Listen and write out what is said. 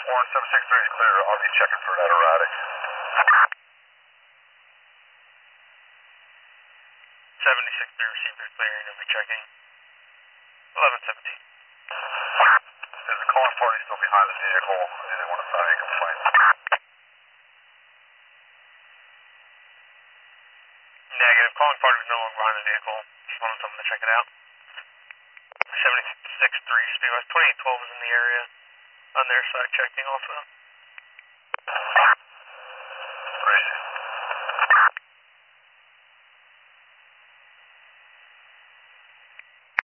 Warren 763 is clear. I'll be checking for that erratic. 763 received their clearing. I'll be checking. 1117. There's a calling party still behind the vehicle. I didn't want to sign any complaints. Negative. Calling party was no longer behind the vehicle. Just wanted someone to check it out. 763 speedwise 2812 is in the area. On their side checking also. Crazy.